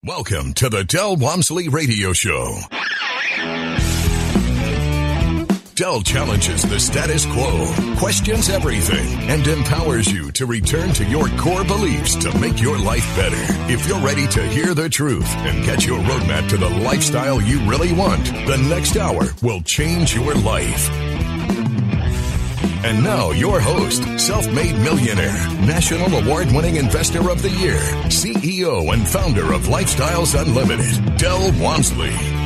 Welcome to the Del Walmsley Radio Show. Del challenges the status quo, questions everything, and empowers you to return to your core beliefs to make your life better. If you're ready to hear the truth and get your roadmap to the lifestyle you really want, the next hour will change your life. And now, your host, self-made millionaire, national award-winning investor of the year, CEO and founder of Lifestyles Unlimited, Del Walmsley.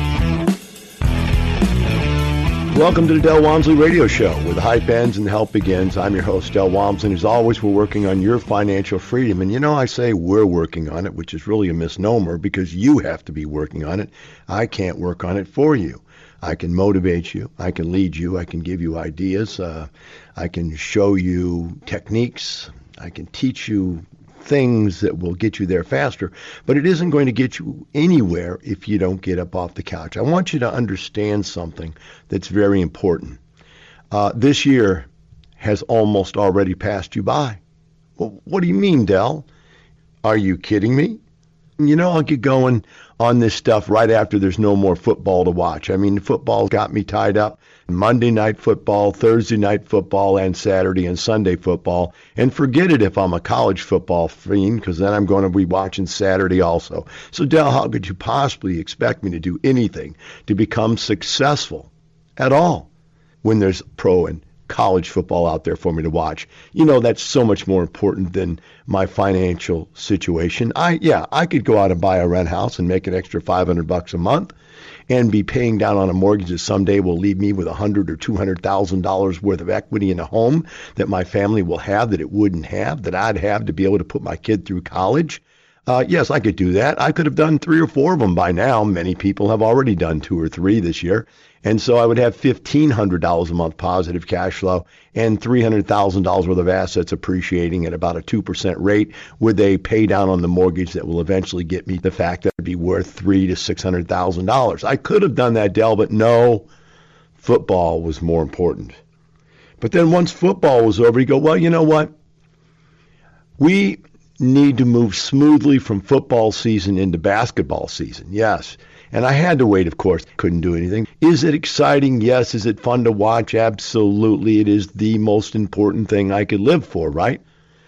Welcome to the Del Walmsley Radio Show, where the hype ends and the help begins. I'm your host, Del Walmsley, and as always, we're working on your financial freedom. And you know, I say we're working on it, which is really a misnomer because you have to be working on it. I can't work on it for you. I can motivate you. I can lead you. I can give you ideas. I can show you techniques. I can teach you things that will get you there faster. But it isn't going to get you anywhere if you don't get up off the couch. I want you to understand something that's very important. This year has almost already passed you by. Well, what do you mean, Del? Are you kidding me? You know, I'll get going on this stuff right after there's no more football to watch. I mean, football got me tied up. Monday night football, Thursday night football, and Saturday and Sunday football. And forget it if I'm a college football fiend, because then I'm going to be watching Saturday also. So, Del, how could you possibly expect me to do anything to become successful at all when there's pro and college football out there for me to watch? You know, that's so much more important than my financial situation. I could go out and buy a rent house and make an extra $500 a month and be paying down on a mortgage that someday will leave me with $100,000 or $200,000 worth of equity in a home that my family will have that it wouldn't have, that I'd have to be able to put my kid through college. Yes, I could do that. I could have done 3 or 4 of them by now. Many people have already done 2 or 3 this year. And so I would have $1,500 a month positive cash flow and $300,000 worth of assets appreciating at about a 2% rate with a pay down on the mortgage that will eventually get me the fact that it'd be worth $300,000 to $600,000. I could have done that, Del, but no, football was more important. But then once football was over, you go, well, you know what? We need to move smoothly from football season into basketball season. Yes. And I had to wait, of course. Couldn't do anything. Is it exciting? Yes. Is it fun to watch? Absolutely. It is the most important thing I could live for, right?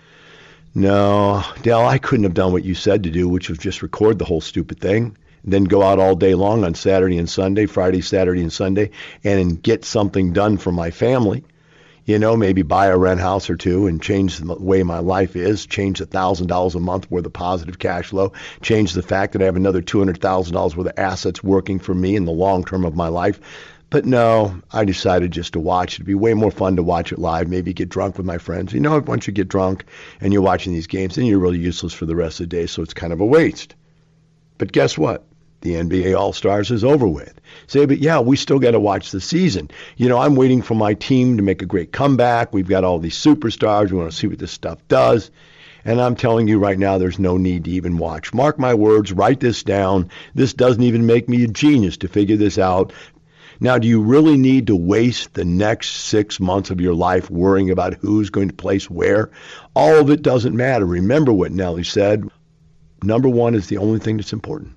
No, Del, I couldn't have done what you said to do, which was just record the whole stupid thing, and then go out all day long on Saturday and Sunday, Friday, Saturday, and Sunday, and get something done for my family. You know, maybe buy a rent house or 2 and change the way my life is, change $1,000 a month worth of positive cash flow, change the fact that I have another $200,000 worth of assets working for me in the long term of my life. But no, I decided just to watch. It'd be way more fun to watch it live, maybe get drunk with my friends. You know, once you get drunk and you're watching these games, then you're really useless for the rest of the day, so it's kind of a waste. But guess what? The NBA All-Stars is over with. Say, but yeah, we still got to watch the season. You know, I'm waiting for my team to make a great comeback. We've got all these superstars. We want to see what this stuff does. And I'm telling you right now, there's no need to even watch. Mark my words, write this down. This doesn't even make me a genius to figure this out. Now, do you really need to waste the next 6 months of your life worrying about who's going to place where? All of it doesn't matter. Remember what Nelly said. Number 1 is the only thing that's important.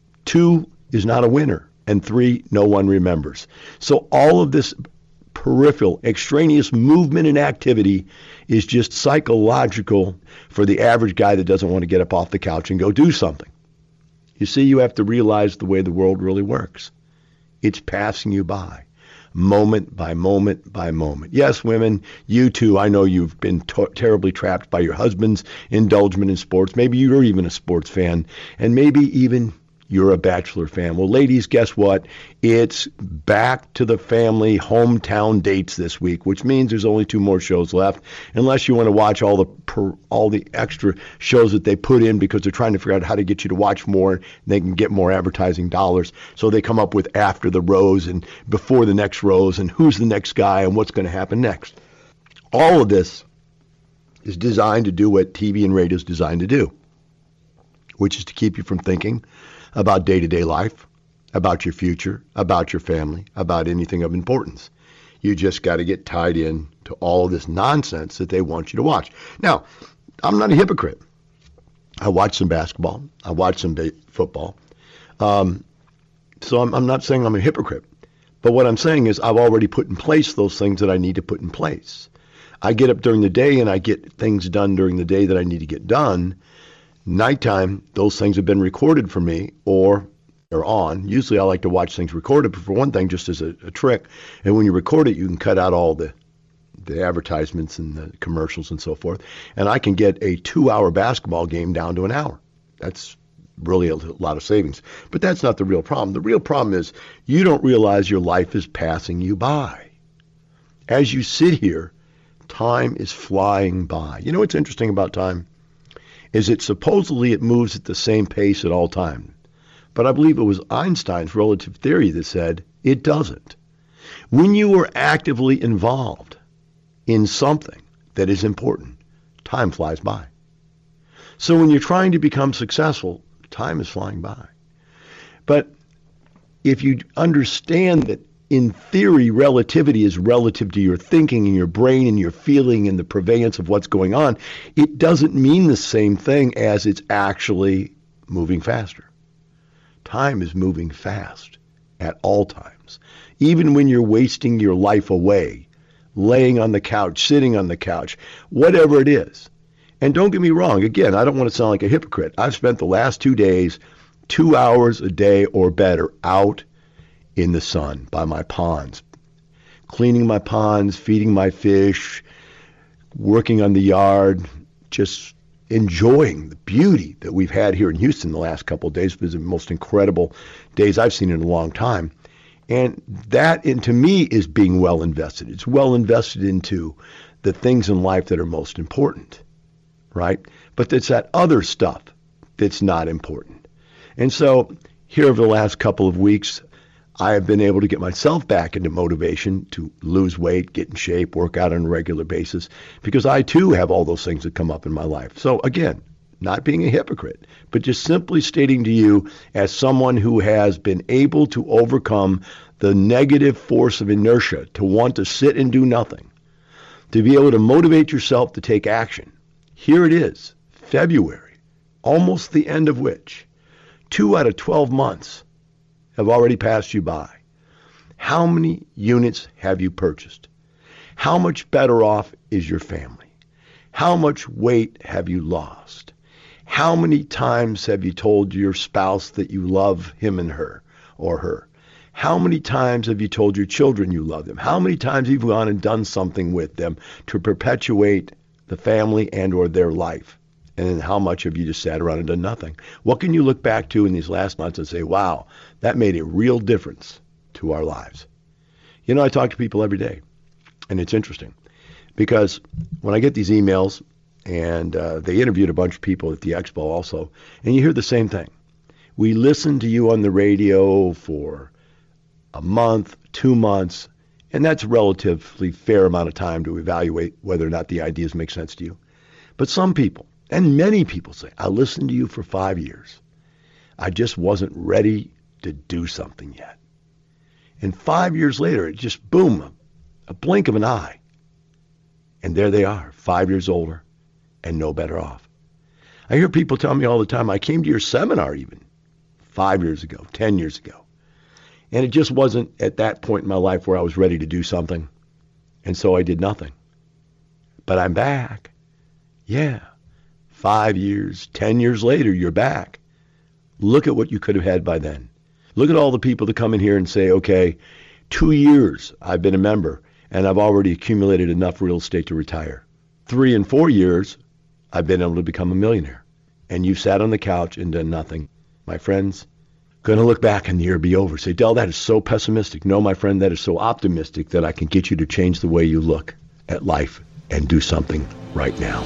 2 is not a winner, and 3, no one remembers. So all of this peripheral, extraneous movement and activity is just psychological for the average guy that doesn't want to get up off the couch and go do something. You see, you have to realize the way the world really works. It's passing you by, moment by moment by moment. Yes, women, you too, I know you've been terribly trapped by your husband's indulgence in sports. Maybe you're even a sports fan, and maybe even you're a Bachelor fan. Well, ladies, guess what? It's back to the family hometown dates this week, which means there's only 2 more shows left, unless you want to watch all the extra shows that they put in because they're trying to figure out how to get you to watch more and they can get more advertising dollars. So they come up with After the Rose and Before the Next Rose and Who's the Next Guy and what's going to happen next. All of this is designed to do what TV and radio is designed to do, which is to keep you from thinking about day-to-day life, about your future, about your family, about anything of importance. You just got to get tied in to all of this nonsense that they want you to watch. Now, I'm not a hypocrite. I watch some basketball. I watch some football. So I'm not saying I'm a hypocrite. But what I'm saying is I've already put in place those things that I need to put in place. I get up during the day and I get things done during the day that I need to get done. Nighttime, those things have been recorded for me or they're on. Usually I like to watch things recorded, but for one thing, just as a trick. And when you record it, you can cut out all the advertisements and the commercials and so forth. And I can get a 2-hour basketball game down to an hour. That's really a lot of savings. But that's not the real problem. The real problem is you don't realize your life is passing you by. As you sit here, time is flying by. You know what's interesting about time? Is it supposedly it moves at the same pace at all times. But I believe it was Einstein's relative theory that said it doesn't. When you are actively involved in something that is important, time flies by. So when you're trying to become successful, time is flying by. But if you understand that in theory, relativity is relative to your thinking and your brain and your feeling and the prevalence of what's going on, it doesn't mean the same thing as it's actually moving faster. Time is moving fast at all times. Even when you're wasting your life away, laying on the couch, sitting on the couch, whatever it is. And don't get me wrong, again, I don't want to sound like a hypocrite. I've spent the last 2 days, 2 hours a day or better out in the sun by my ponds, cleaning my ponds, feeding my fish, working on the yard, just enjoying the beauty that we've had here in Houston the last couple of days. It was the most incredible days I've seen in a long time. And that, to me, is being well invested. It's well invested into the things in life that are most important, right? But it's that other stuff that's not important. And so here over the last couple of weeks, I have been able to get myself back into motivation to lose weight, get in shape, work out on a regular basis, because I too have all those things that come up in my life. So again, not being a hypocrite, but just simply stating to you as someone who has been able to overcome the negative force of inertia, to want to sit and do nothing, to be able to motivate yourself to take action. Here it is, February, almost the end of which 2 out of 12 months have already passed you by. How many units have you purchased? How much better off is your family? How much weight have you lost? How many times have you told your spouse that you love him and her or her? How many times have you told your children you love them? How many times have you gone and done something with them to perpetuate the family and or their life? And then how much have you just sat around and done nothing? What can you look back to in these last months and say, wow, that made a real difference to our lives? You know, I talk to people every day, and it's interesting because when I get these emails, and they interviewed a bunch of people at the expo also, and you hear the same thing. We listened to you on the radio for a month, 2 months, and that's a relatively fair amount of time to evaluate whether or not the ideas make sense to you. But some people, and many people say, I listened to you for 5 years. I just wasn't ready to do something yet. And 5 years later, it just, boom, a blink of an eye. And there they are, 5 years older and no better off. I hear people tell me all the time, I came to your seminar even 5 years ago, 10 years ago. And it just wasn't at that point in my life where I was ready to do something. And so I did nothing. But I'm back. Yeah. 5 years, 10 years later, you're back. Look at what you could have had by then. Look at all the people that come in here and say, okay, 2 years I've been a member and I've already accumulated enough real estate to retire. 3 and 4 years, I've been able to become a millionaire. And you've sat on the couch and done nothing. My friends, going to look back and the year be over. Say, Del, that is so pessimistic. No, my friend, that is so optimistic that I can get you to change the way you look at life and do something right now.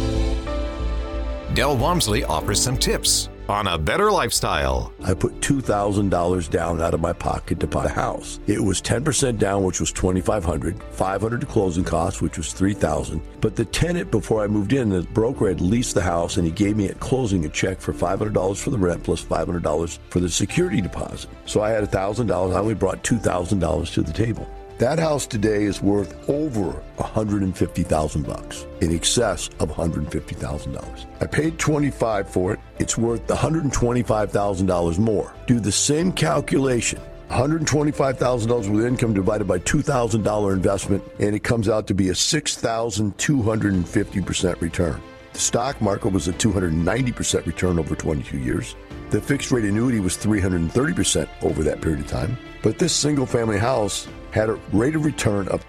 Del Walmsley offers some tips on a better lifestyle. I put $2,000 down out of my pocket to buy a house. It was 10% down, which was $2,500, $500 to closing costs, which was $3,000. But the tenant, before I moved in, the broker had leased the house, and he gave me at closing a check for $500 for the rent plus $500 for the security deposit. So I had $1,000. I only brought $2,000 to the table. That house today is worth over $150,000, in excess of $150,000. I paid $25,000 for it. It's worth $125,000 more. Do the same calculation. $125,000 with income divided by $2,000 investment, and it comes out to be a 6,250% return. The stock market was a 290% return over 22 years. The fixed rate annuity was 330% over that period of time. But this single family house had a rate of return of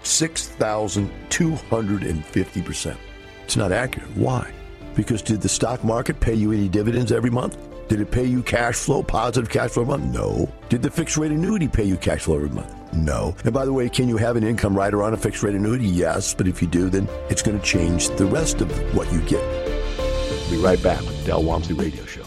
6,250%. It's not accurate. Why? Because did the stock market pay you any dividends every month? Did it pay you cash flow, positive cash flow every month? No. Did the fixed rate annuity pay you cash flow every month? No. And by the way, can you have an income rider on a fixed rate annuity? Yes, but if you do, then it's going to change the rest of what you get. We'll be right back with the Del Walmsley Radio Show.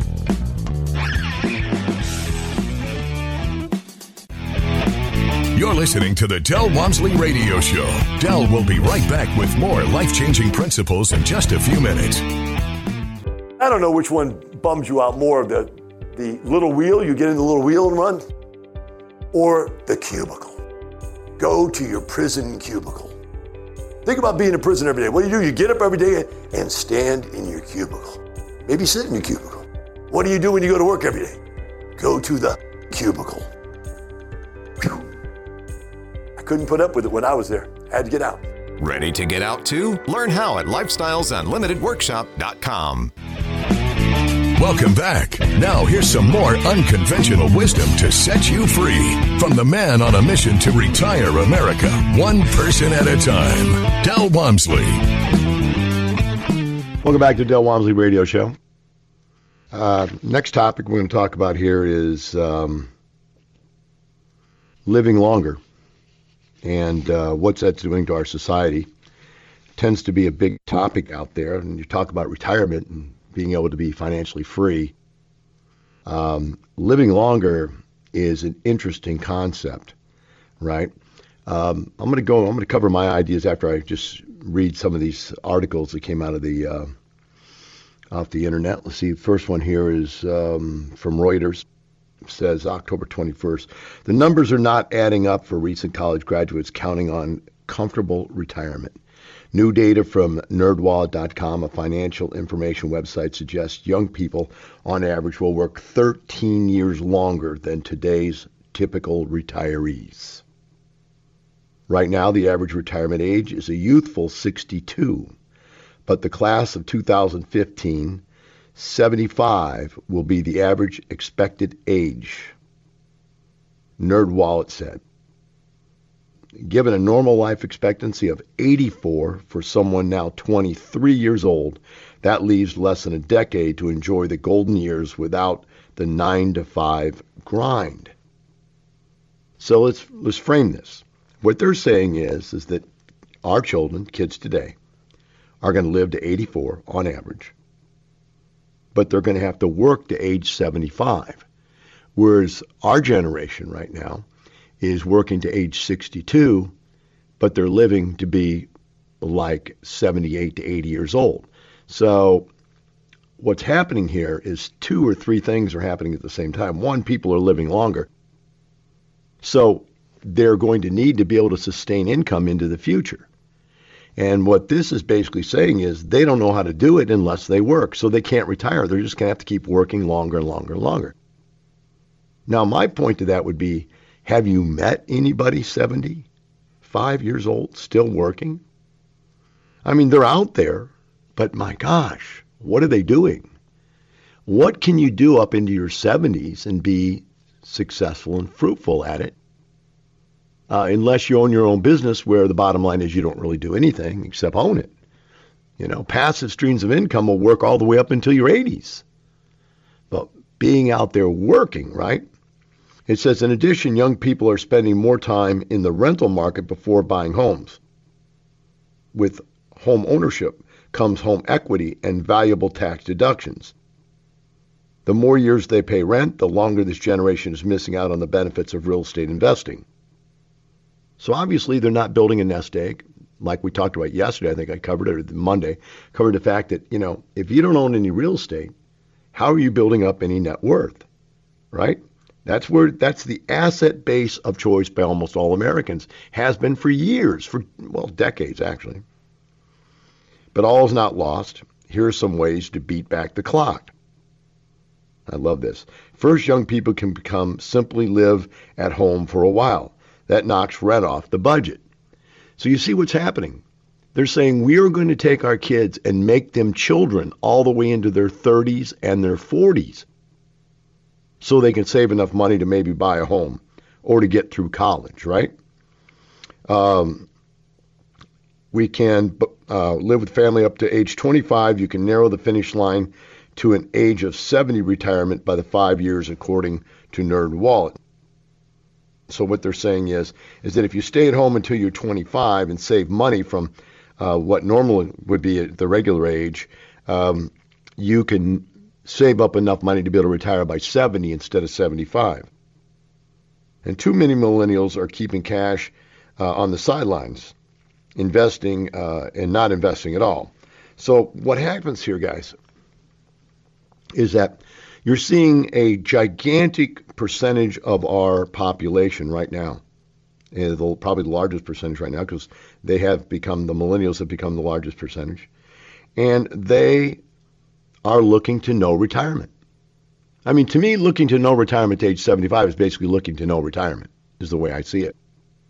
You're listening to the Del Walmsley Radio Show. Del will be right back with more life-changing principles in just a few minutes. I don't know which one bums you out more, the little wheel, you get in the little wheel and run, or the cubicle. Go to your prison cubicle. Think about being in prison every day. What do? You get up every day and stand in your cubicle. Maybe sit in your cubicle. What do you do when you go to work every day? Go to the cubicle. Whew. I couldn't put up with it when I was there. I had to get out. Ready to get out too? Learn how at lifestylesunlimitedworkshop.com. Welcome back. Now here's some more unconventional wisdom to set you free from the man on a mission to retire America, one person at a time, Del Walmsley. Welcome back to the Del Walmsley Radio Show. Next topic we're going to talk about here is living longer and what's that doing to our society. Tends to be a big topic out there, and you talk about retirement and being able to be financially free. Living longer is an interesting concept, right? I'm going to cover my ideas after I just read some of these articles that came out of the off the internet. Let's see. The first one here is from Reuters. It says October 21st. The numbers are not adding up for recent college graduates counting on comfortable retirement. New data from NerdWallet.com, a financial information website, suggests young people, on average, will work 13 years longer than today's typical retirees. Right now, the average retirement age is a youthful 62, but the class of 2015, 75 will be the average expected age, NerdWallet said. Given a normal life expectancy of 84 for someone now 23 years old, that leaves less than a decade to enjoy the golden years without the 9-to-5 grind. So let's frame this. What they're saying is that our children, kids today, are going to live to 84 on average, but they're going to have to work to age 75, whereas our generation right now is working to age 62, but they're living to be like 78 to 80 years old. So what's happening here is 2 or 3 things are happening at the same time. One, people are living longer. So they're going to need to be able to sustain income into the future. And what this is basically saying is they don't know how to do it unless they work. So they can't retire. They're just going to have to keep working longer and longer and longer. Now, my point to that would be, have you met anybody 75 years old still working? I mean, they're out there, but my gosh, what are they doing? What can you do up into your 70s and be successful and fruitful at it? Unless you own your own business, where the bottom line is you don't really do anything except own it. You know, passive streams of income will work all the way up until your 80s. But being out there working, right? It says, in addition, young people are spending more time in the rental market before buying homes. With home ownership comes home equity and valuable tax deductions. The more years they pay rent, the longer this generation is missing out on the benefits of real estate investing. So obviously they're not building a nest egg. Like we talked about yesterday, I think I covered it, or Monday, covered the fact that, you know, if you don't own any real estate, how are you building up any net worth, right? That's the asset base of choice by almost all Americans. Has been for years, decades actually. But all is not lost. Here are some ways to beat back the clock. I love this. First, young people can simply live at home for a while. That knocks rent off the budget. So you see what's happening. They're saying we are going to take our kids and make them children all the way into their 30s and their 40s so they can save enough money to maybe buy a home or to get through college, right? We can live with family up to age 25. You can narrow the finish line to an age of 70 retirement by the 5 years, according to NerdWallet. So what they're saying is that if you stay at home until you're 25 and save money from what normally would be at the regular age, you can save up enough money to be able to retire by 70 instead of 75. And too many millennials are keeping cash on the sidelines, investing and not investing at all. So what happens here, guys, is that you're seeing a gigantic percentage of our population right now, and probably the largest percentage right now, because the millennials have become the largest percentage, and they are looking to no retirement. I mean, to me, looking to no retirement to age 75 is basically looking to no retirement, is the way I see it.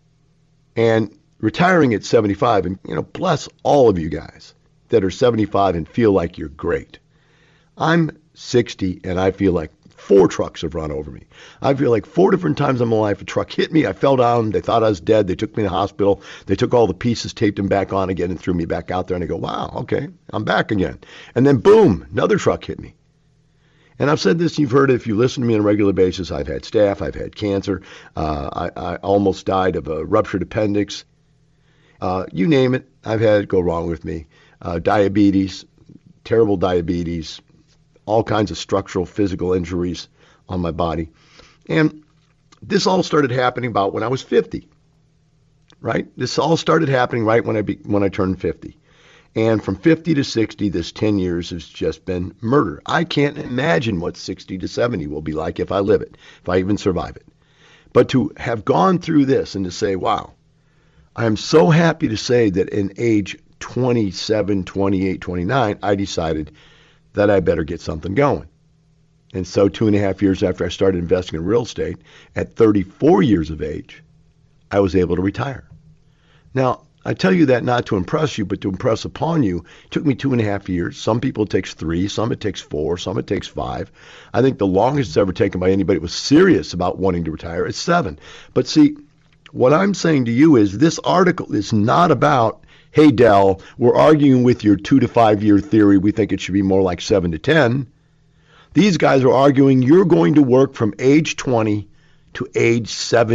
And retiring at 75, and bless all of you guys that are 75 and feel like you're great. I'm 60 and I feel like 4 trucks have run over me. I feel like 4 different times in my life a truck hit me, I fell down, they thought I was dead, they took me to the hospital, they took all the pieces, taped them back on again and threw me back out there, and I go, wow, okay, I'm back again. And then boom, another truck hit me. And I've said this, you've heard it if you listen to me on a regular basis. I've had staph, I've had cancer, I almost died of a ruptured appendix. You name it, I've had it go wrong with me. Diabetes, terrible diabetes, all kinds of structural, physical injuries on my body. And this all started happening about when I was 50, right? This all started happening right when I turned 50. And from 50 to 60, this 10 years has just been murder. I can't imagine what 60 to 70 will be like if I live it, if I even survive it. But to have gone through this and to say, wow, I'm so happy to say that in age 27, 28, 29, I decided that I better get something going. And so 2.5 years after I started investing in real estate, at 34 years of age, I was able to retire. Now, I tell you that not to impress you, but to impress upon you. It took me 2.5 years. Some people it takes 3, some it takes 4, some it takes 5. I think the longest it's ever taken by anybody who was serious about wanting to retire is 7. But see, what I'm saying to you is this article is not about, hey, Del, we're arguing with your 2 to 5 year theory. We think it should be more like 7 to 10. These guys are arguing you're going to work from age 20 to age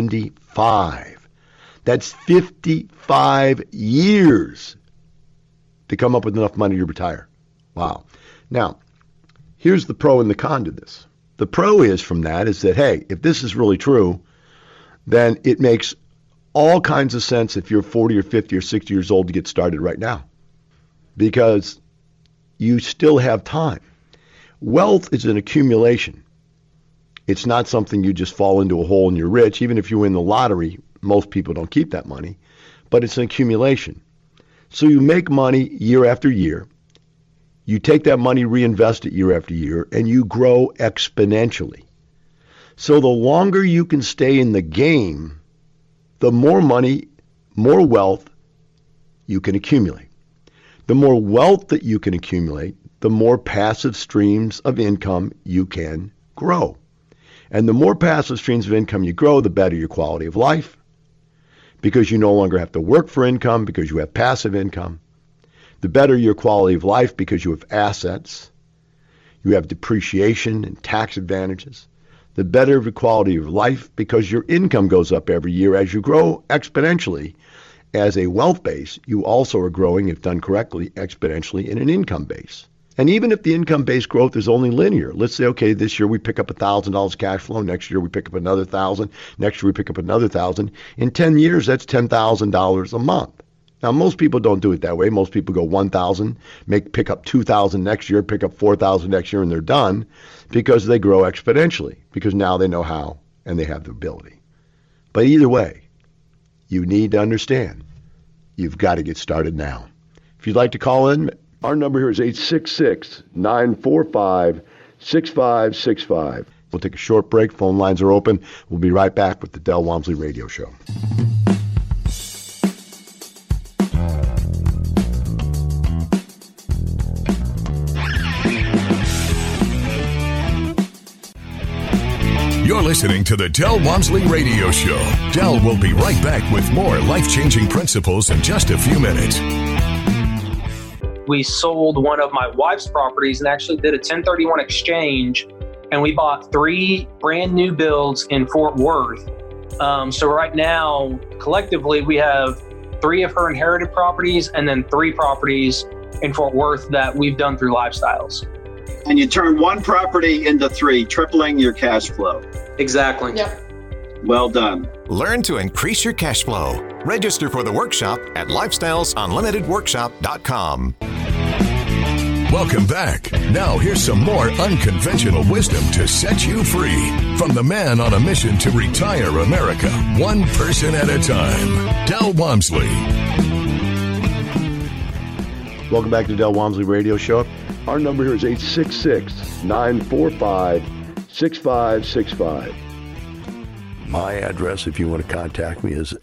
75. That's 55 years to come up with enough money to retire. Wow. Now, here's the pro and the con to this. The pro is that, hey, if this is really true, then it makes all kinds of sense if you're 40 or 50 or 60 years old to get started right now, because you still have time. Wealth is an accumulation. It's not something you just fall into a hole and you're rich. Even if you win the lottery, most people don't keep that money, but it's an accumulation. So you make money year after year. You take that money, reinvest it year after year, and you grow exponentially. So the longer you can stay in the game, the more money, more wealth you can accumulate. The more wealth that you can accumulate, the more passive streams of income you can grow. And the more passive streams of income you grow, the better your quality of life, because you no longer have to work for income because you have passive income. The better your quality of life because you have assets. You have depreciation and tax advantages. The better the quality of life because your income goes up every year as you grow exponentially. As a wealth base, you also are growing, if done correctly, exponentially in an income base. And even if the income-based growth is only linear, let's say, okay, this year we pick up $1,000 cash flow, next year we pick up another $1,000, next year we pick up another $1,000. In 10 years, that's $10,000 a month. Now, most people don't do it that way. Most people go 1,000, pick up 2,000 next year, pick up 4,000 next year, and they're done because they grow exponentially, because now they know how and they have the ability. But either way, you need to understand, you've got to get started now. If you'd like to call in, our number here is 866-945-6565. We'll take a short break. Phone lines are open. We'll be right back with the Del Walmsley Radio Show. You're listening to the Del Walmsley Radio Show. Del will be right back with more life-changing principles in just a few minutes. We sold one of my wife's properties and actually did a 1031 exchange, and we bought 3 brand new builds in Fort Worth. So right now, collectively, we have 3 of her inherited properties and then 3 properties in Fort Worth that we've done through Lifestyles. And you turn 1 property into 3, tripling your cash flow. Exactly. Yep. Well done. Learn to increase your cash flow. Register for the workshop at lifestylesunlimitedworkshop.com. Welcome back. Now here's some more unconventional wisdom to set you free from the man on a mission to retire America, one person at a time, Del Walmsley. Welcome back to the Del Walmsley Radio Show. Our number here is 866-945-6565. My address, if you want to contact me, is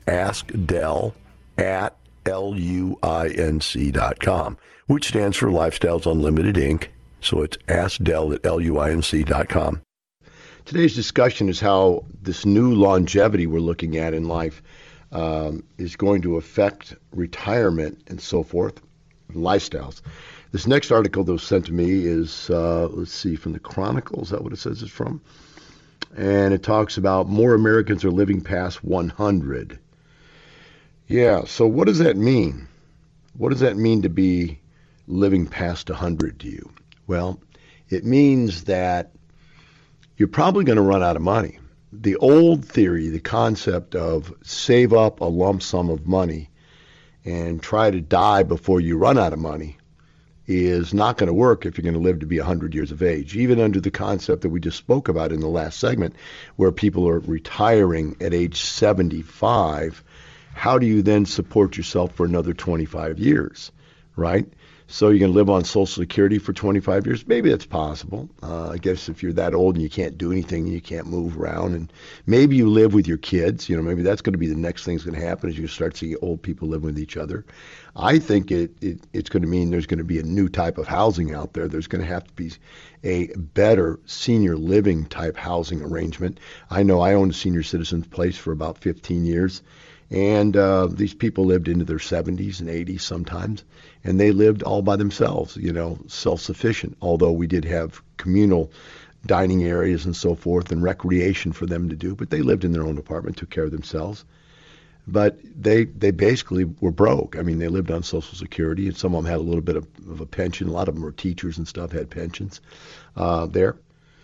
askdel@luinc.com, which stands for Lifestyles Unlimited, Inc. So it's askdel@luinc.com. Today's discussion is how this new longevity we're looking at in life is going to affect retirement and so forth, lifestyles. This next article that was sent to me is, let's see, from the Chronicle. Is that what it says it's from? And it talks about more Americans are living past 100. Yeah, so what does that mean? What does that mean to be living past 100 to you? Well, it means that you're probably going to run out of money. The old theory, the concept of save up a lump sum of money and try to die before you run out of money, is not going to work if you're going to live to be 100 years of age. Even under the concept that we just spoke about in the last segment, where people are retiring at age 75, how do you then support yourself for another 25 years, right? So you're going to live on Social Security for 25 years? Maybe it's possible. I guess if you're that old and you can't do anything and you can't move around, and maybe you live with your kids, maybe that's going to be the next thing that's going to happen as you start seeing old people living with each other. I think it's going to mean there's going to be a new type of housing out there. There's going to have to be a better senior living type housing arrangement. I know I owned a senior citizen's place for about 15 years. And these people lived into their 70s and 80s sometimes, and they lived all by themselves, self-sufficient, although we did have communal dining areas and so forth and recreation for them to do, but they lived in their own apartment, took care of themselves. But they basically were broke. I mean, they lived on Social Security, and some of them had a little bit of a pension. A lot of them were teachers and stuff, had pensions there.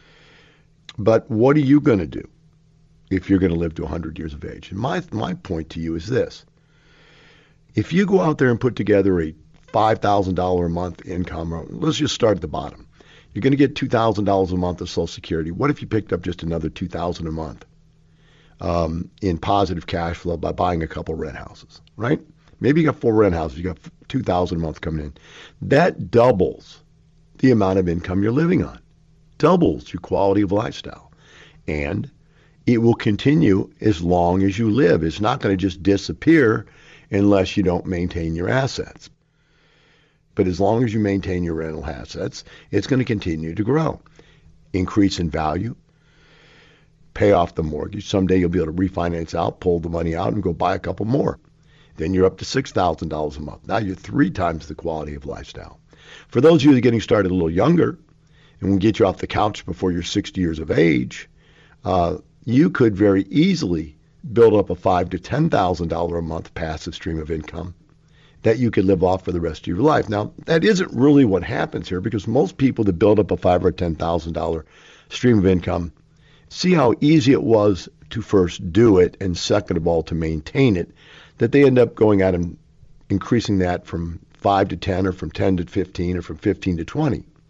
But what are you going to do if you're going to live to 100 years of age? And my point to you is this. If you go out there and put together a $5,000 a month income, let's just start at the bottom. You're going to get $2,000 a month of Social Security. What if you picked up just another $2,000 a month in positive cash flow by buying a couple rent houses, right? Maybe you got 4 rent houses. You got $2,000 a month coming in. That doubles the amount of income you're living on, doubles your quality of lifestyle. And it will continue as long as you live. It's not going to just disappear unless you don't maintain your assets. But as long as you maintain your rental assets, it's going to continue to grow, increase in value, pay off the mortgage. Someday you'll be able to refinance out, pull the money out, and go buy a couple more. Then you're up to $6,000 a month. Now you're 3 times the quality of lifestyle. For those of you that are getting started a little younger, and we'll get you off the couch before you're 60 years of age, you could very easily build up a $5,000 to $10,000 a month passive stream of income that you could live off for the rest of your life. Now, that isn't really what happens here, because most people that build up a $5,000 or $10,000 stream of income see how easy it was to first do it, and second of all, to maintain it, that they end up going out and increasing that from 5 to 10, or from 10 to 15, or from 15 to 20.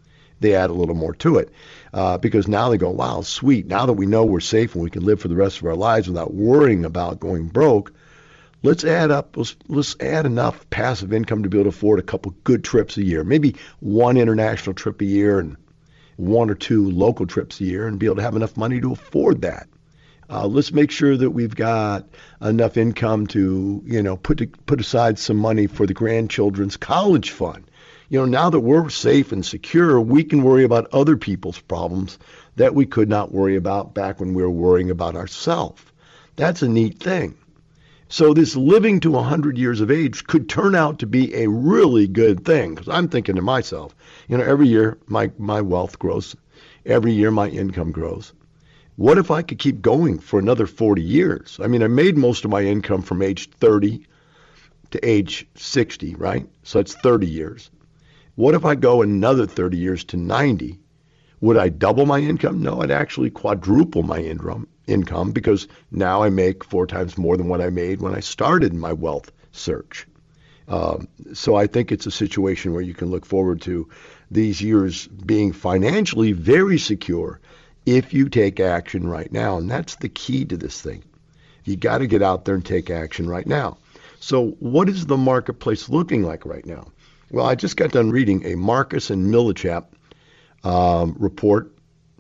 they add a little more to it. Because now they go, wow, sweet. Now that we know we're safe and we can live for the rest of our lives without worrying about going broke, let's add enough passive income to be able to afford a couple good trips a year, maybe one international trip a year and one or two local trips a year, and be able to have enough money to afford that. Let's make sure that we've got enough income to, put aside some money for the grandchildren's college fund. Now that we're safe and secure, we can worry about other people's problems that we could not worry about back when we were worrying about ourselves. That's a neat thing. So this living to 100 years of age could turn out to be a really good thing, because I'm thinking to myself, every year my wealth grows. Every year my income grows. What if I could keep going for another 40 years? I made most of my income from age 30 to age 60, right? So it's 30 years. What if I go another 30 years to 90? Would I double my income? No, I'd actually quadruple my income, because now I make 4 times more than what I made when I started my wealth search. So I think it's a situation where you can look forward to these years being financially very secure if you take action right now. And that's the key to this thing. You got to get out there and take action right now. So what is the marketplace looking like right now? Well, I just got done reading a Marcus and Millichap report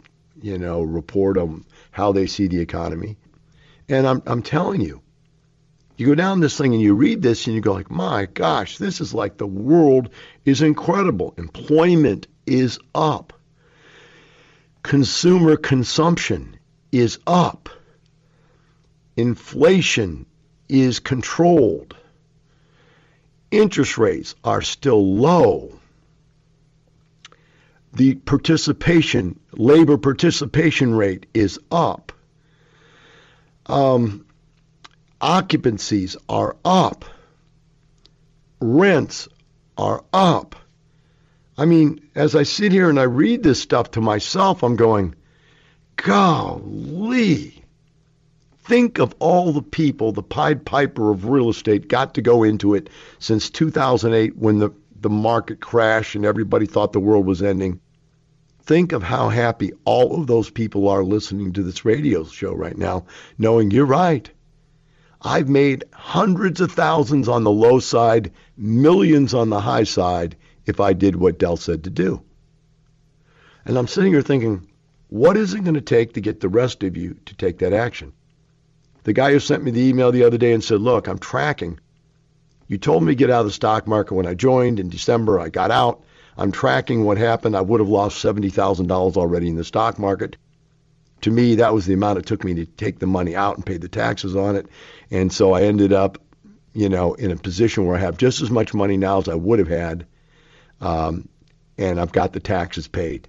on how they see the economy. And I'm telling you, you go down this thing and you read this and you go like, my gosh, this is like the world is incredible. Employment is up. Consumer consumption is up. Inflation is controlled. Interest rates are still low. The labor participation rate is up. Occupancies are up. Rents are up. As I sit here and I read this stuff to myself, I'm going, golly. Think of all the people, the Pied Piper of real estate, got to go into it since 2008 when the market crashed and everybody thought the world was ending. Think of how happy all of those people are listening to this radio show right now, knowing you're right. I've made hundreds of thousands on the low side, millions on the high side, if I did what Del said to do. And I'm sitting here thinking, what is it going to take to get the rest of you to take that action? The guy who sent me the email the other day and said, look, I'm tracking. You told me to get out of the stock market when I joined in December. I got out. I'm tracking what happened. I would have lost $70,000 already in the stock market. To me, that was the amount it took me to take the money out and pay the taxes on it. And so I ended up, in a position where I have just as much money now as I would have had. And I've got the taxes paid.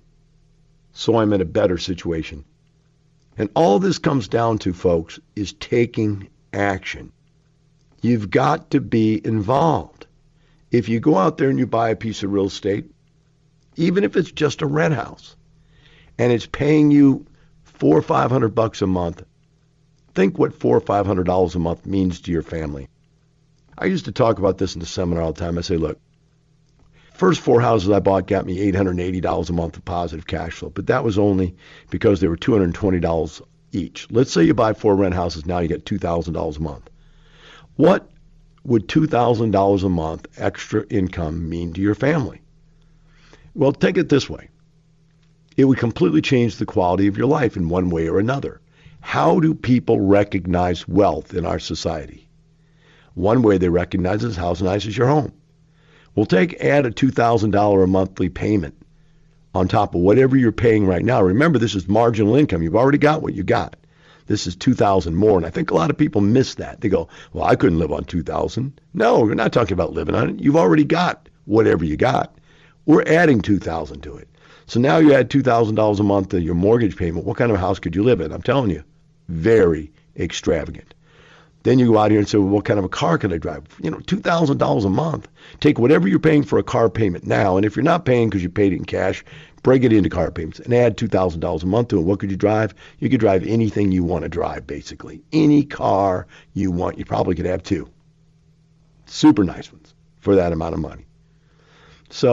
So I'm in a better situation. And all this comes down to, folks, is taking action. You've got to be involved. If you go out there and you buy a piece of real estate, even if it's just a rent house, and it's paying you $400 or $500 a month, think what $400 or $500 a month means to your family. I used to talk about this in the seminar all the time. I say, look, first 4 houses I bought got me $880 a month of positive cash flow, but that was only because they were $220 each. Let's say you buy 4 rent houses, now you get $2,000 a month. What would $2,000 a month extra income mean to your family? Well, take it this way. It would completely change the quality of your life in one way or another. How do people recognize wealth in our society? One way they recognize it is how nice is your home. Well, add a $2,000 a monthly payment on top of whatever you're paying right now. Remember, this is marginal income. You've already got what you got. This is $2,000 more. And I think a lot of people miss that. They go, well, I couldn't live on $2,000. No, we're not talking about living on it. You've already got whatever you got. We're adding $2,000 to it. So now you add $2,000 a month to your mortgage payment. What kind of house could you live in? I'm telling you, very extravagant. Then you go out here and say, well, what kind of a car can I drive? $2,000 a month. Take whatever you're paying for a car payment now, and if you're not paying because you paid it in cash, break it into car payments and add $2,000 a month to it. What could you drive? You could drive anything you want to drive, basically. Any car you want. You probably could have 2. Super nice ones for that amount of money. So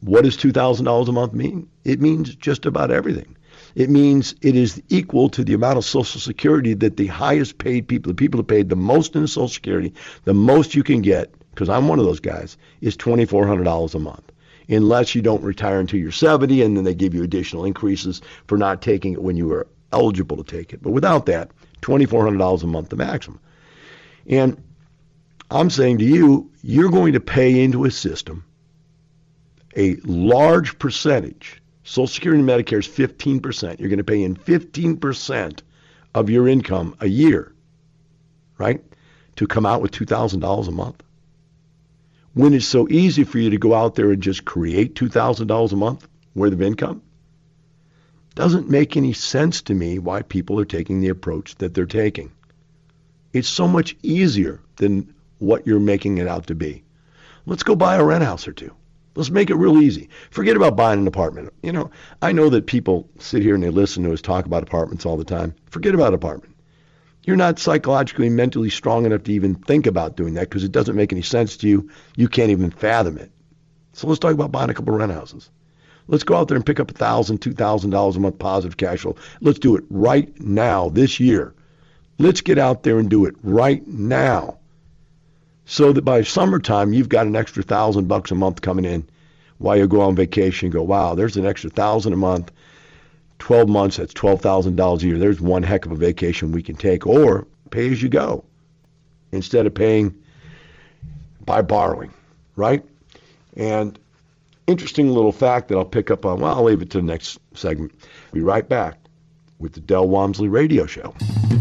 what does $2,000 a month mean? It means just about everything. It means it is equal to the amount of Social Security that the highest paid people, the people who paid the most in Social Security, the most you can get, because I'm one of those guys, is $2,400 a month. Unless you don't retire until you're 70, and then they give you additional increases for not taking it when you were eligible to take it. But without that, $2,400 a month, the maximum. And I'm saying to you, you're going to pay into a system a large percentage. Social Security and Medicare is 15%. You're going to pay in 15% of your income a year, right, to come out with $2,000 a month. When it's so easy for you to go out there and just create $2,000 a month worth of income, doesn't make any sense to me why people are taking the approach that they're taking. It's so much easier than what you're making it out to be. Let's go buy a rent house or two. Let's make it real easy. Forget about buying an apartment. You know, I know that people sit here and they listen to us talk about apartments all the time. Forget about apartment. You're not psychologically, mentally strong enough to even think about doing that because it doesn't make any sense to you. You can't even fathom it. So let's talk about buying a couple of rent houses. Let's go out there and pick up $1,000, $2,000 a month positive cash flow. Let's do it right now, this year. Let's get out there and do it right now, so that by summertime you've got an extra $1,000 a month coming in while you go on vacation and go, wow, there's an extra $1,000 a month. 12 months, that's $12,000 a year. There's one heck of a vacation we can take, or pay as you go instead of paying by borrowing, right? And interesting little fact that I'll pick up on, well, I'll leave it to the next segment. Be right back with the Del Walmsley Radio Show.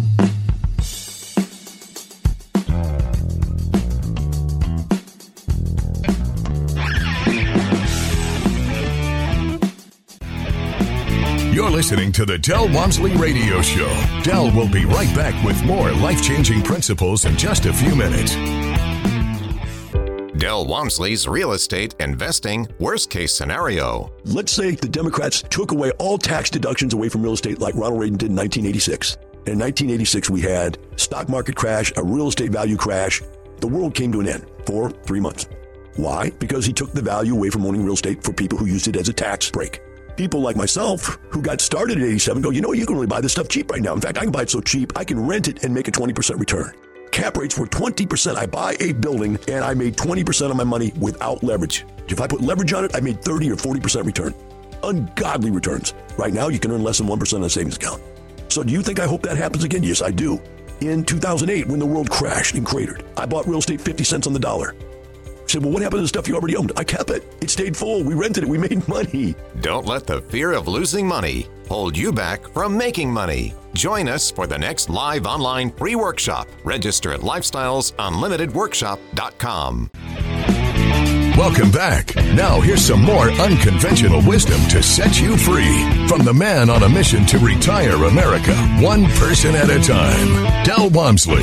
You're listening to the Del Walmsley Radio Show. Del will be right back with more life-changing principles in just a few minutes. Del Walmsley's Real Estate Investing Worst Case Scenario. Let's say the Democrats took away all tax deductions away from real estate like Ronald Reagan did in 1986. In 1986, we had stock market crash, a real estate value crash. The world came to an end for 3 months. Why? Because he took the value away from owning real estate for people who used it as a tax break. People like myself who got started at 87 go, you know, you can really buy this stuff cheap right now. In fact, I can buy it so cheap, I can rent it and make a 20% return. Cap rates were 20%. I buy a building and I made 20% of my money without leverage. If I put leverage on it, I made 30 or 40% return. Ungodly returns. Right now, you can earn less than 1% on a savings account. So do you think I hope that happens again? Yes, I do. In 2008, when the world crashed and cratered, I bought real estate 50 cents on the dollar. I said, well, what happened to the stuff you already owned? I kept it. It stayed full. We rented it. We made money. Don't let the fear of losing money hold you back from making money. Join us for the next live online free workshop. Register at lifestylesunlimitedworkshop.com. Welcome back. Now here's some more unconventional wisdom to set you free from the man on a mission to retire America, one person at a time, Del Walmsley.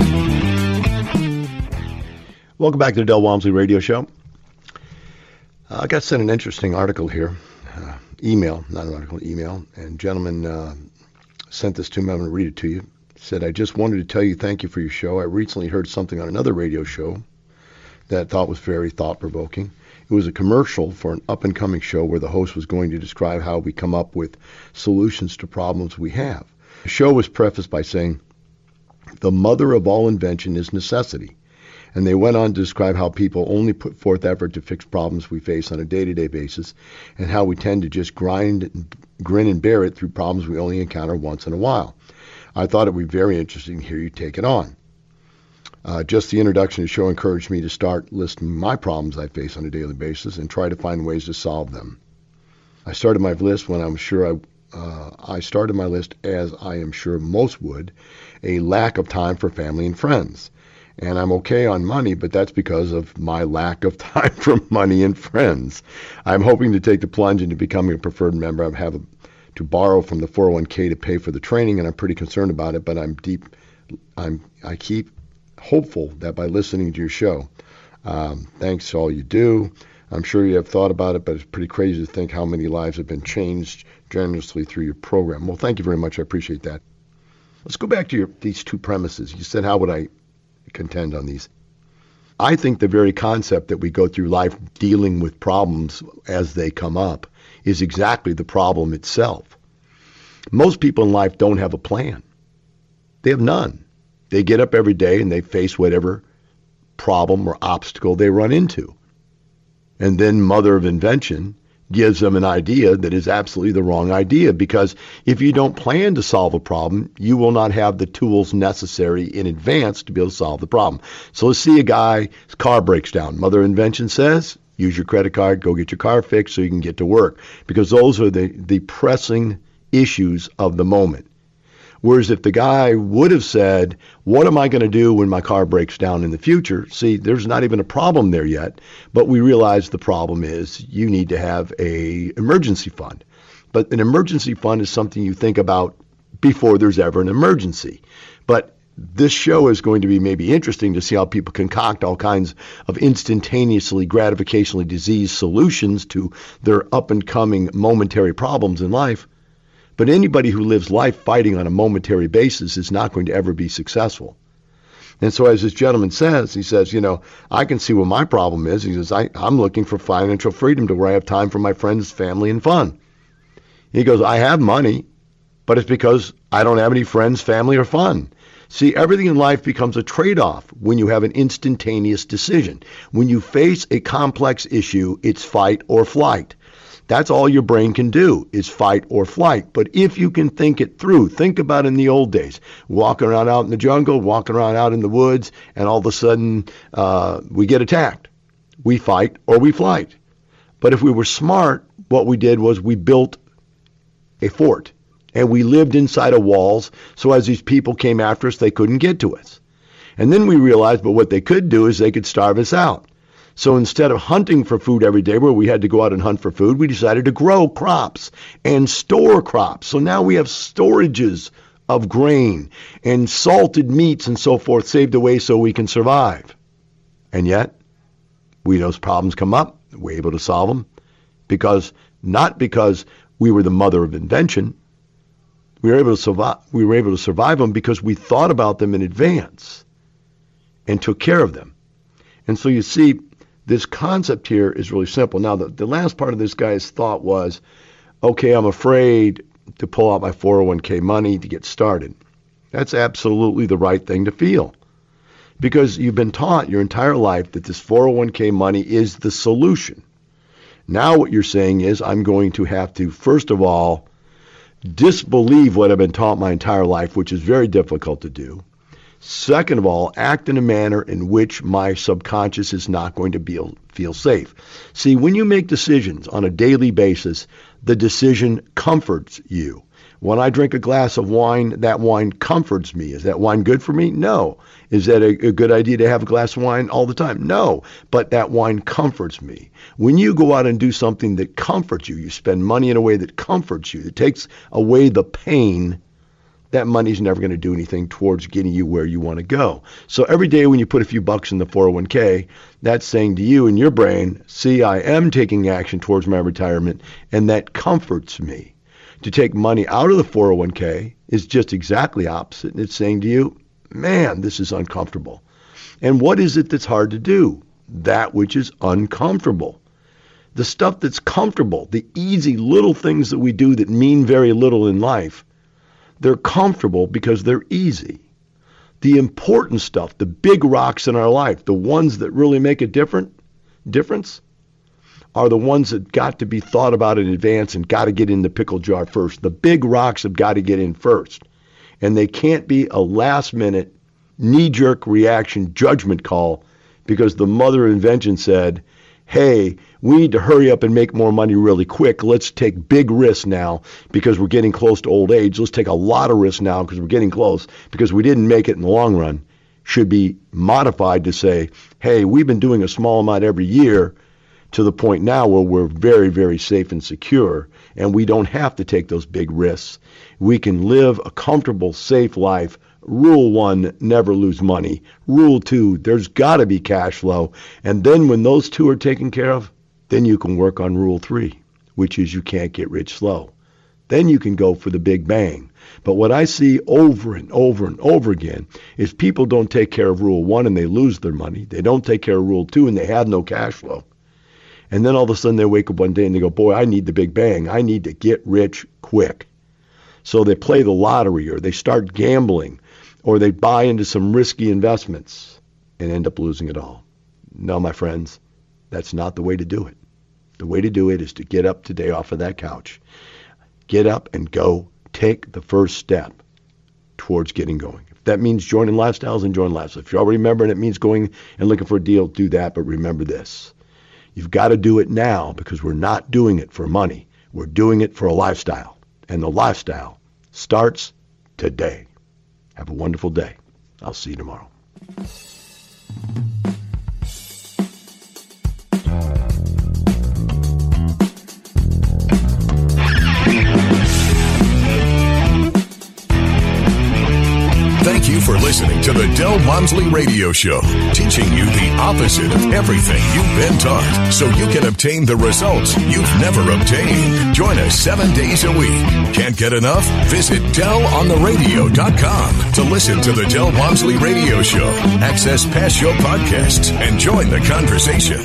Welcome back to the Del Walmsley Radio Show. I got sent an interesting article here, email, not an article, email, and gentleman sent this to me. I'm going to read it to you. Said, I just wanted to tell you thank you for your show. I recently heard something on another radio show that I thought was very thought-provoking. It was a commercial for an up-and-coming show where the host was going to describe how we come up with solutions to problems we have. The show was prefaced by saying, the mother of all invention is necessity. And they went on to describe how people only put forth effort to fix problems we face on a day-to-day basis, and how we tend to just grin and bear it through problems we only encounter once in a while. I thought it would be very interesting to hear you take it on. Just the introduction to the show encouraged me to start listing my problems I face on a daily basis and try to find ways to solve them. I started my list when I'm sure I started my list as I am sure most would, a lack of time for family and friends. And I'm okay on money, but that's because of my lack of time for money and friends. I'm hoping to take the plunge into becoming a preferred member. I have to borrow from the 401k to pay for the training, and I'm pretty concerned about it, but I keep hopeful that by listening to your show, thanks to all you do. I'm sure you have thought about it, but it's pretty crazy to think how many lives have been changed generously through your program. Well, thank you very much. I appreciate that. Let's go back to these two premises. You said, how would I contend on these? I think the very concept that we go through life dealing with problems as they come up is exactly the problem itself. Most people in life don't have a plan. They have none. They get up every day and they face whatever problem or obstacle they run into. And then Mother of Invention gives them an idea that is absolutely the wrong idea, because if you don't plan to solve a problem, you will not have the tools necessary in advance to be able to solve the problem. So let's see a guy's car breaks down. Mother of Invention says, use your credit card, go get your car fixed so you can get to work, because those are the pressing issues of the moment. Whereas if the guy would have said, what am I going to do when my car breaks down in the future? See, there's not even a problem there yet, but we realize the problem is you need to have an emergency fund. But an emergency fund is something you think about before there's ever an emergency. But this show is going to be maybe interesting to see how people concoct all kinds of instantaneously, gratificationally diseased solutions to their up-and-coming momentary problems in life. But anybody who lives life fighting on a momentary basis is not going to ever be successful. And so as this gentleman says, he says, I can see what my problem is. He says, I'm looking for financial freedom to where I have time for my friends, family, and fun. He goes, I have money, but it's because I don't have any friends, family, or fun. See, everything in life becomes a trade-off when you have an instantaneous decision. When you face a complex issue, it's fight or flight. That's all your brain can do is fight or flight. But if you can think it through, think about in the old days, walking around out in the jungle, walking around out in the woods, and all of a sudden we get attacked. We fight or we flight. But if we were smart, what we did was we built a fort, and we lived inside of walls, so as these people came after us, they couldn't get to us. And then we realized, but what they could do is they could starve us out. So instead of hunting for food every day where we had to go out and hunt for food, we decided to grow crops and store crops. So now we have storages of grain and salted meats and so forth saved away so we can survive. And yet, those problems come up, we're able to solve them, not because we were the mother of invention. We were able to survive them because we thought about them in advance and took care of them. And so you see, this concept here is really simple. Now, the last part of this guy's thought was, okay, I'm afraid to pull out my 401k money to get started. That's absolutely the right thing to feel, because you've been taught your entire life that this 401k money is the solution. Now what you're saying is, I'm going to have to, first of all, disbelieve what I've been taught my entire life, which is very difficult to do. Second of all, act in a manner in which my subconscious is not going to feel safe. See, when you make decisions on a daily basis, the decision comforts you. When I drink a glass of wine, that wine comforts me. Is that wine good for me? No. Is that a good idea to have a glass of wine all the time? No. But that wine comforts me. When you go out and do something that comforts you, you spend money in a way that comforts you, that takes away the pain, that money's never going to do anything towards getting you where you want to go. So every day when you put a few bucks in the 401k, that's saying to you in your brain, see, I am taking action towards my retirement, and that comforts me. To take money out of the 401k is just exactly opposite. And it's saying to you, man, this is uncomfortable. And what is it that's hard to do? That which is uncomfortable. The stuff that's comfortable, the easy little things that we do that mean very little in life, they're comfortable because they're easy. The important stuff, the big rocks in our life, the ones that really make a difference, are the ones that got to be thought about in advance and got to get in the pickle jar first. The big rocks have got to get in first. And they can't be a last-minute, knee-jerk reaction judgment call because the mother of invention said, hey, we need to hurry up and make more money really quick. Let's take big risks now because we're getting close to old age. Let's take a lot of risks now because we're getting close because we didn't make it in the long run. Should be modified to say, hey, we've been doing a small amount every year to the point now where we're very, very safe and secure, and we don't have to take those big risks. We can live a comfortable, safe life. Rule 1, never lose money. Rule 2, there's got to be cash flow. And then when those two are taken care of, then you can work on Rule 3, which is you can't get rich slow. Then you can go for the big bang. But what I see over and over and over again is people don't take care of Rule 1 and they lose their money. They don't take care of Rule 2 and they have no cash flow. And then all of a sudden they wake up one day and they go, boy, I need the big bang. I need to get rich quick. So they play the lottery or they start gambling or they buy into some risky investments and end up losing it all. No, my friends, that's not the way to do it. The way to do it is to get up today off of that couch. Get up and go. Take the first step towards getting going. If that means joining Lifestyles, then join Lifestyles. If you're already a member and it means going and looking for a deal, do that. But remember this. You've got to do it now because we're not doing it for money. We're doing it for a lifestyle. And the lifestyle starts today. Have a wonderful day. I'll see you tomorrow. Thank you for listening to the Del Walmsley Radio Show, teaching you the opposite of everything you've been taught so you can obtain the results you've never obtained. Join us 7 days a week. Can't get enough? Visit DelOnTheRadio.com to listen to the Del Walmsley Radio Show, access past show podcasts, and join the conversation.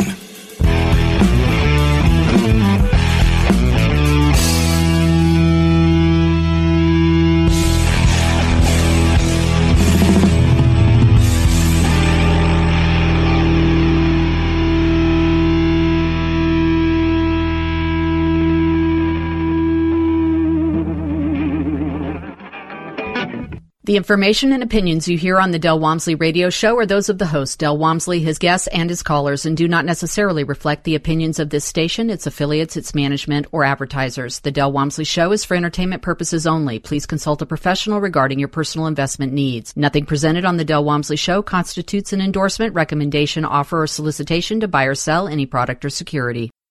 The information and opinions you hear on the Del Walmsley Radio Show are those of the host, Del Walmsley, his guests, and his callers, and do not necessarily reflect the opinions of this station, its affiliates, its management, or advertisers. The Del Walmsley Show is for entertainment purposes only. Please consult a professional regarding your personal investment needs. Nothing presented on the Del Walmsley Show constitutes an endorsement, recommendation, offer, or solicitation to buy or sell any product or security.